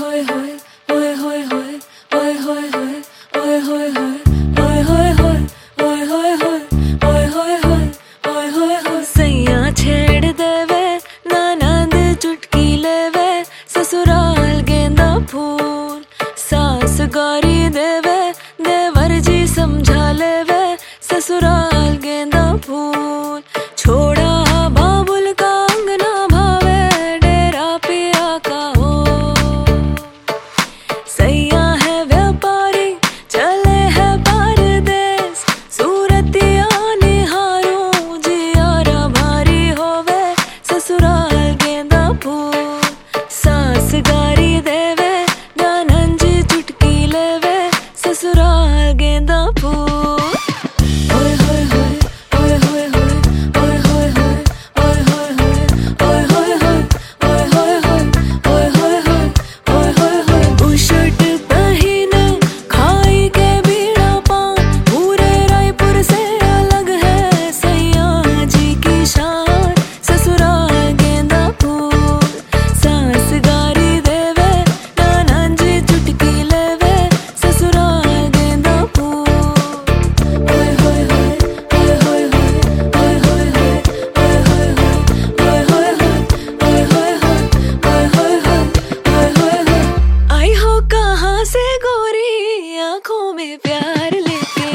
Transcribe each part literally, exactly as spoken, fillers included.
सैया छेड़ देवे ननद चुटकी लेवे ससुराल गेंदा फूल सास गारी देवे देवर जी समझा लेवे ससुराल गेंदा फूल छोड़ा बाबुल का अंगना भावे डेरा पिया का हो सैया है व्यापारी चले है परदेस सूरतिया निहारूं जियारा भारी होवे ससुराल गेंदा फूल सास गारी देवे ननद जी चुटकी लेवे ससुराल गेंदा फूल। आँखों में प्यार लेके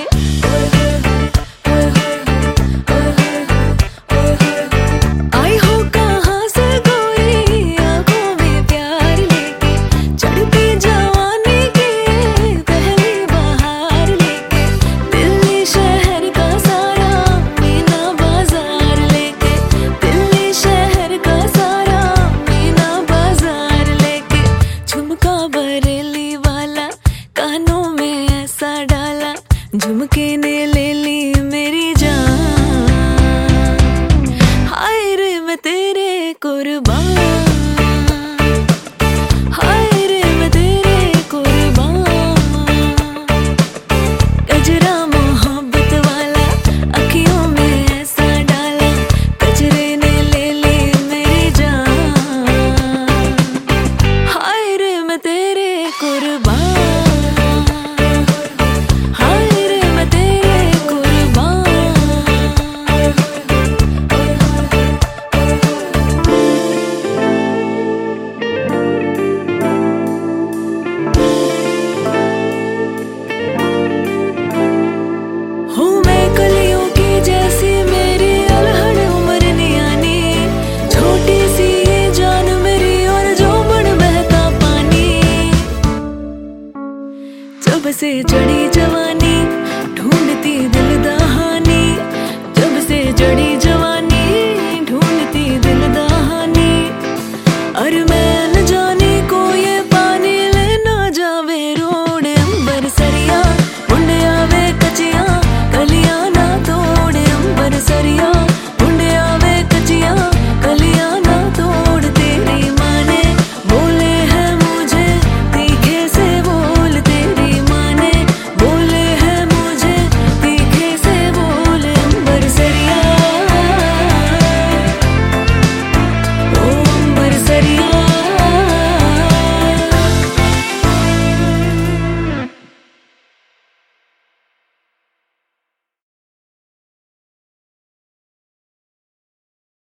आई हो कहाँ से गोरी आँखों में प्यार लेके चढ़ती जवानी की पहली बहार लेके दिल्ली शहर का सारा मीना बाजार लेके दिल्ली शहर का सारा मीना बाजार लेके झुमका बरेली वाला कानों में ऐसा डाला झुमके ने ले ली मेरी जान हाय रे मैं तेरे कुर्बान।